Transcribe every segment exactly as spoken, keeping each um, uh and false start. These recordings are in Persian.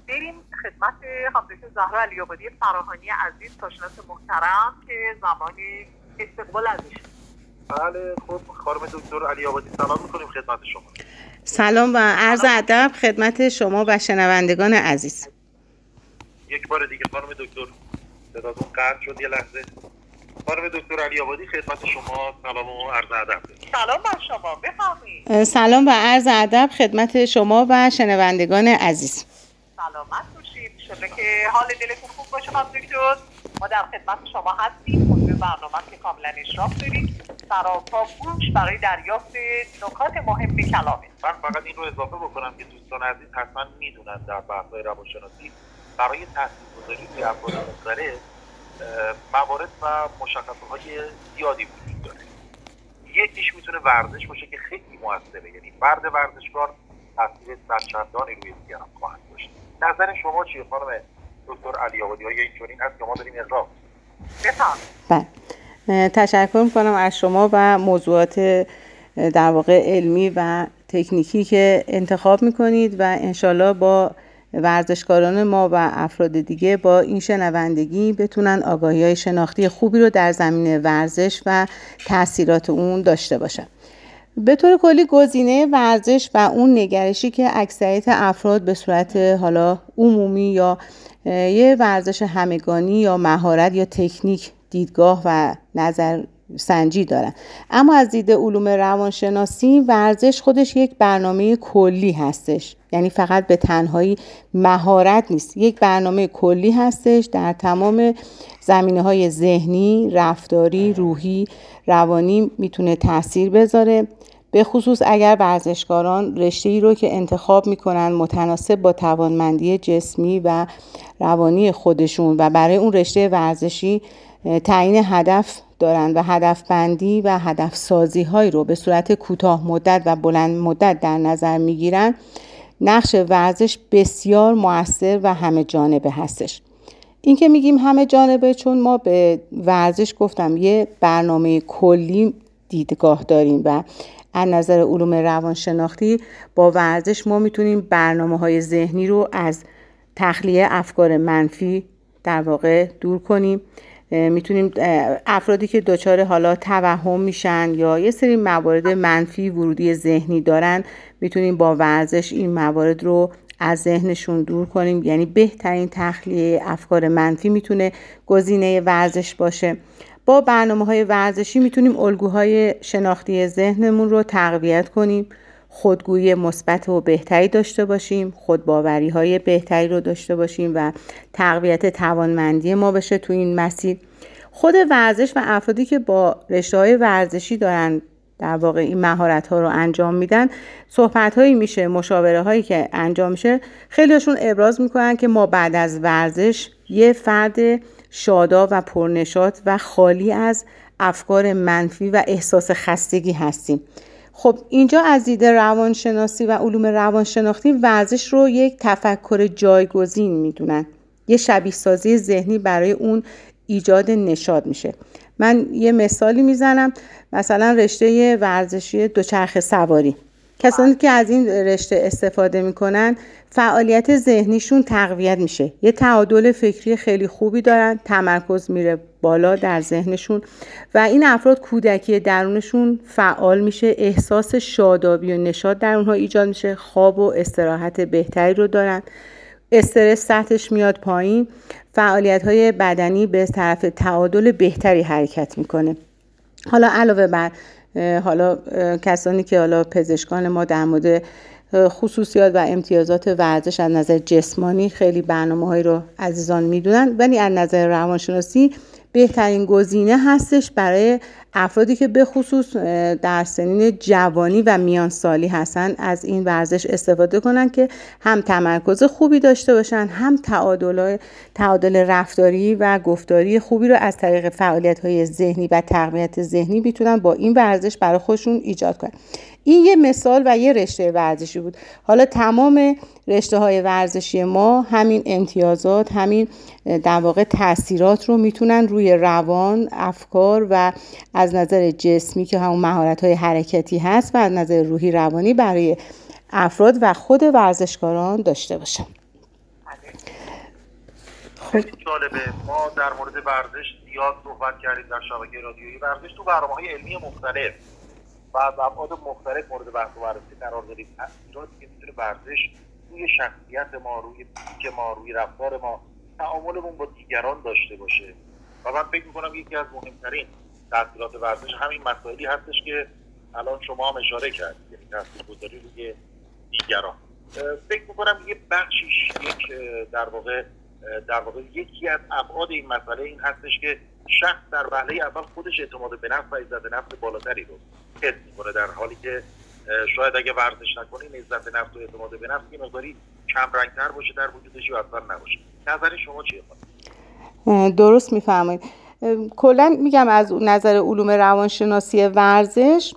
بریم خدمت خانم دکتر زهرا علی‌آبادی فراهانی عزیز، کارشناس محترم که زمانی استقبال ازش. بله خب خانم دکتر علی‌آبادی سلام میکنیم خدمت شما. سلام و عرض ادب خدمت شما و شنوندگان عزیز. یک بار دیگه خانم دکتر صداتون قطع شد یه لحظه. خانم دکتر علی‌آبادی خدمت شما سلام و عرض ادب. سلام بر شما، بفرمایید. سلام و عرض ادب خدمت شما و شنوندگان عزیز. سلامت باشید، انشالله که حال دلتون خوب باشه خانم دکتر. ما در خدمت شما هستیم، موضوع برنامه که کاملا اشراف دارید، سراپا گوش برای دریافت نکات مهم کلامه. من فقط این رو اضافه بکنم که دوستان عزیز حتما میدونن در بحث‌های روانشناسی برای تاثیرگذاری روی افراد مختلف موارد و مشخصه‌های زیادی وجود داره. یکیش میتونه ورزش باشه که خیلی موثره، یعنی فرد ورزشکار تاثیر صدچندانی روی دیگران خواهد داشت. نظر شما چیه خانم دکتر علی‌آبادی؟ آیا اینطورین هست که ما داریم اقرار؟ بفرمایید. بله، تشکر میکنم از شما و موضوعات در واقع علمی و تکنیکی که انتخاب میکنید و انشالله با ورزشکاران ما و افراد دیگه با این شنوندگی بتونن آگاهی‌های شناختی خوبی رو در زمینه ورزش و تأثیرات اون داشته باشن. به طور کلی گزینه ورزش و اون نگرشی که اکثریت افراد به صورت حالا عمومی یا یه ورزش همگانی یا مهارت یا تکنیک دیدگاه و نظر سنجی دارن، اما از دید علوم روانشناسی ورزش خودش یک برنامه کلی هستش، یعنی فقط به تنهایی مهارت نیست، یک برنامه کلی هستش در تمام زمینه‌های ذهنی، رفتاری، روحی، روانی میتونه تأثیر بذاره، به خصوص اگر ورزشکاران رشته‌ای رو که انتخاب میکنن متناسب با توانمندی جسمی و روانی خودشون و برای اون رشته ورزشی تعیین هدف دارن و هدف بندی و هدف سازی های رو به صورت کوتاه مدت و بلند مدت در نظر میگیرن، نقش ورزش بسیار مؤثر و همه جانبه هستش. این که میگیم همه جانبه چون ما به ورزش گفتم یه برنامه کلی دیدگاه داریم و از نظر علوم روانشناختی با ورزش ما میتونیم برنامه‌های ذهنی رو از تخلیه افکار منفی در واقع دور کنیم. میتونیم افرادی که دچار حالا توهم میشن یا یه سری موارد منفی ورودی ذهنی دارن میتونیم با ورزش این موارد رو از ذهنشون دور کنیم، یعنی بهترین تخلیه افکار منفی میتونه گزینه ورزش باشه. با برنامه‌های ورزشی میتونیم الگوهای شناختی ذهنمون رو تقویت کنیم، خودگویی مثبت و بهتری داشته باشیم، خودباوری‌های بهتری رو داشته باشیم و تقویت توانمندی ما بشه تو این مسیر. خود ورزش و افرادی که با رشته‌های ورزشی دارن در واقع این مهارت‌ها رو انجام میدن، صحبت‌هایی میشه، مشاوره‌هایی که انجام میشه، خیلیشون ابراز میکنن که ما بعد از ورزش یه فرد شاداب و پرنشاط و خالی از افکار منفی و احساس خستگی هستیم. خب اینجا از دید روانشناسی و علوم روانشناختی ورزش رو یک تفکر جایگزین میدونن، یه شبیه سازی ذهنی برای اون ایجاد نشاط میشه. من یه مثالی میزنم، مثلا رشته ورزشی دوچرخه سواری، کسانی که از این رشته استفاده میکنن فعالیت ذهنیشون تقویت میشه، یه تعادل فکری خیلی خوبی دارن، تمرکز میره بالا در ذهنشون و این افراد کودکی درونشون فعال میشه، احساس شادابی و نشاط در اونها ایجاد میشه، خواب و استراحت بهتری رو دارن، استرس سطحش میاد پایین، فعالیت‌های بدنی به طرف تعادل بهتری حرکت میکنه. حالا علاوه بر حالا کسانی که حالا پزشکان ما در مورد خصوصیات و امتیازات ورزش از نظر جسمانی خیلی برنامه‌هایی رو عزیزان میدونن، ولی از نظر روانشناسی بهترین گزینه هستش برای افرادی که به خصوص در سنین جوانی و میان سالی هستن از این ورزش استفاده کنن که هم تمرکز خوبی داشته باشن، هم تعادل تعادل رفتاری و گفتاری خوبی رو از طریق فعالیت‌های ذهنی و تقویت ذهنی میتونن با این ورزش برای خودشون ایجاد کنن. این یه مثال و یه رشته ورزشی بود. حالا تمام رشته‌های ورزشی ما همین امتیازات، همین در واقع تأثیرات رو میتونن روی روان، افکار و از نظر جسمی که همون مهارت‌های حرکتی هست و از نظر روحی روانی برای افراد و خود ورزشکاران داشته باشن. خیلی جالبه. ما در مورد ورزش زیاد صحبت کردیم در شبکه رادیویی ورزش تو برنامه‌های علمی مختلف و از ابعاد مختلف مورد بحث و بررسی قرار دادیم. تاثیراتی که میتونه ورزش روی شخصیت ما، روی فیزیک ما، روی رفتار ما، تعاملمون با دیگران داشته باشه. و من فکر می‌کنم یکی از مهمترین تاثیرات ورزش همین مسائلی هستش که الان شما هم اشاره کردید، یعنی تاثیرگذاری روی دیگران. فکر می‌کنم یه بخشیش یک در واقع در واقع یکی از ابعاد این مسئله این هستش که شخص در وهله اول خودش اعتماد به نفس و عزت نفس بالاتری رو حس می‌کنه، در حالی که شاید اگه ورزش نکنیم عزت نفس و اعتماد به نفس یه مقداری کم رنگ‌تر باشه در وجودش یا اصلا نباشه. نظر شما چیه؟ درست می‌فرمایید. کلا میگم از نظر علوم روانشناسی ورزش،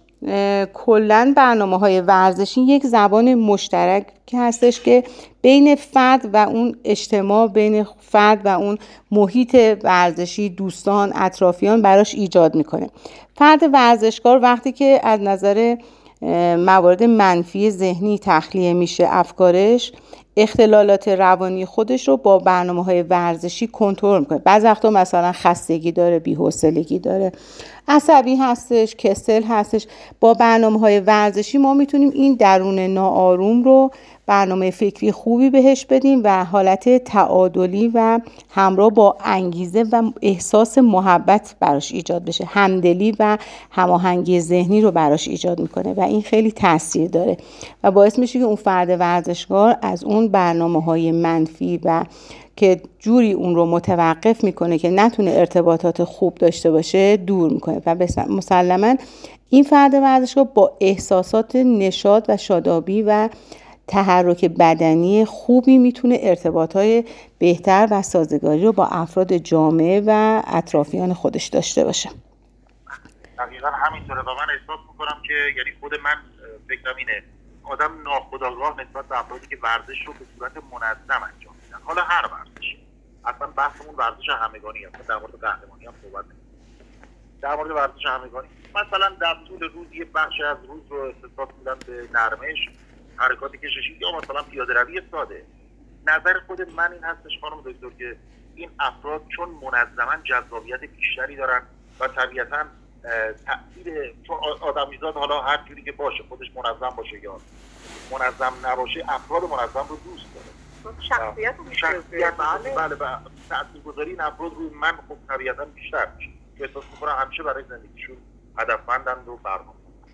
کلا برنامه‌های ورزشی یک زبان مشترک هستش که بین فرد و اون اجتماع، بین فرد و اون محیط ورزشی، دوستان، اطرافیان براش ایجاد میکنه. فرد ورزشکار وقتی که از نظر موارد منفی ذهنی تخلیه میشه افکارش، اختلالات روانی خودش رو با برنامه‌های ورزشی کنترل میکنه. بعضی وقتا مثلا خستگی داره، بی‌حوصلگی داره، عصبی هستش، کسل هستش. با برنامه‌های ورزشی ما میتونیم این درون ناآروم رو برنامه فکری خوبی بهش بدیم و حالت تعادلی و همراه با انگیزه و احساس محبت براش ایجاد بشه. همدلی و هماهنگی ذهنی رو براش ایجاد میکنه و این خیلی تاثیر داره و باعث میشه که اون فرد ورزشکار از اون برنامه‌های منفی و که جوری اون رو متوقف میکنه که نتونه ارتباطات خوب داشته باشه دور میکنه و مسلماً این فرد ورزشکار با احساسات نشاط و شادابی و تحرک بدنی خوبی میتونه ارتباطات بهتر و سازگاری رو با افراد جامعه و اطرافیان خودش داشته باشه. دقیقاً همینطوره و من احساس میکنم که یعنی خود من فکرم اینه آدم ناخودآگاه نسبت به افرادی که ورزش رو به صورت منظم انجام میدن، حالا هر ورزشی، اصلا بحثمون ورزش همگانی هست، در مورد قهرمانی هم صحبت نمی‌کنیم، در مورد ورزش همگانی مثلا در طول روز یه بخش از روز رو اختصاص میدن به نرمش، حرکات کششی یا مثلا پیاده روی ساده. نظر خود من این هستش خانم دکتر که این افراد چون منظما جذابیت بیشتری دارن و طبیعتاً تأثیر چون آدمیزاد حالا هر جوری که باشه خودش منظم باشه یا منظم نباشه افراد منظم رو دوست داره. شخصیت رو شخصیت بله بله بله تأثیرگذاری این افراد روی من خب طبیعتاً بیشتر میشه که احساس میکنم همیشه برای زندگیشون هدفمندند و برنامه.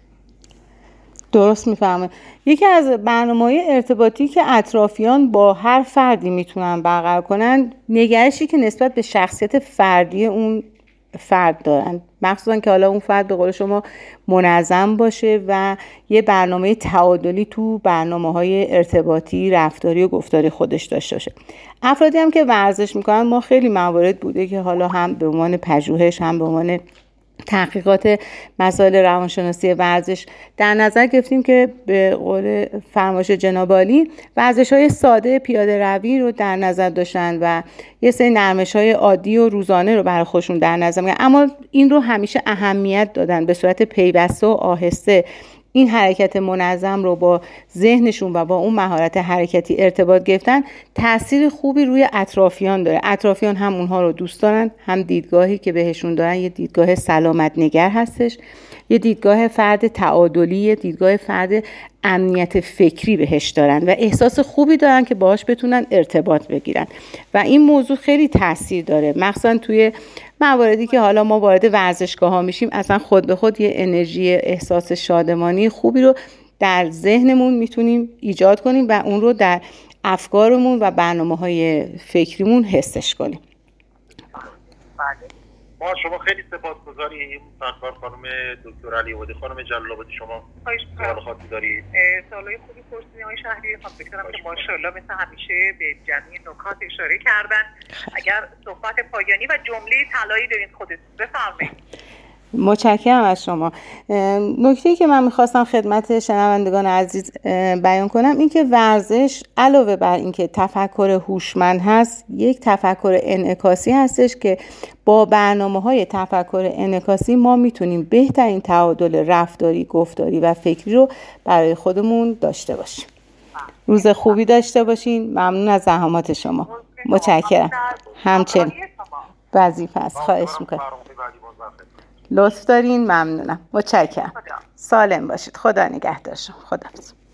درست میفهمه. یکی از برنامه‌های ارتباطی که اطرافیان با هر فردی میتونن برقرار کنن نگرشی که نسبت به شخصیت فردی اون فرد دارن، مخصوصا که حالا اون فرد به قول شما منظم باشه و یه برنامه تعادلی تو برنامه‌های ارتباطی، رفتاری و گفتاری خودش داشته باشه. افرادی هم که ورزش میکنن ما خیلی موارد بوده که حالا هم به عنوان پژوهش هم به عنوان تحقیقات مسائل روانشناسی ورزش در نظر گرفتیم که به قول فرمایش جناب عالی ورزش‌های ساده پیاده روی رو در نظر داشتن و یه سری نرمش‌های عادی و روزانه رو برای خودشون در نظر می‌گیرن، اما این رو همیشه اهمیت دادن به صورت پیوسته و آهسته این حرکت منظم رو با ذهنشون و با اون مهارت حرکتی ارتباط گرفتن تأثیر خوبی روی اطرافیان داره. اطرافیان هم اونها رو دوست دارن، هم دیدگاهی که بهشون دارن یه دیدگاه سلامت نگر هستش، یه دیدگاه فرد تعادلی، یه دیدگاه فرد امنیت فکری بهش دارن و احساس خوبی دارن که باهاش بتونن ارتباط بگیرن و این موضوع خیلی تاثیر داره، مخصوصا توی مواردی که حالا ما وارد ورزشگاه ها میشیم اصلا خود به خود یه انرژی احساس شادمانی خوبی رو در ذهنمون میتونیم ایجاد کنیم و اون رو در افکارمون و برنامه‌های فکریمون حسش کنیم. ما شما خیلی سپاسگزاریم سرکار خانم دکتر علی‌آبادی. خانم جلال‌آبادی شما سوال خاصی دارید؟ سوالای خوبی پرسیدین آقای شهری. خب فکر کنم که ماشاءالله مثل همیشه به جمعی نکات اشاره کردن. اگر صحبت پایانی و جمله طلایی دارین خودتون بفرمایید. متشکرم از شما. نکته‌ای که من می‌خواستم خدمت شنوندگان عزیز بیان کنم این که ورزش علاوه بر اینکه تفکر هوشمند هست، یک تفکر انعکاسی هستش که با برنامه‌های تفکر انعکاسی ما میتونیم بهترین تعادل رفتاری، گفتاری و فکری رو برای خودمون داشته باشیم. روز خوبی داشته باشین. ممنون از زحمات شما. متشکرم. همچنین وظیفه است. خواهش میکنم. لطف دارین. ممنونم. متشکرم. سالم باشید. خدا نگهدار شما. خداحافظ.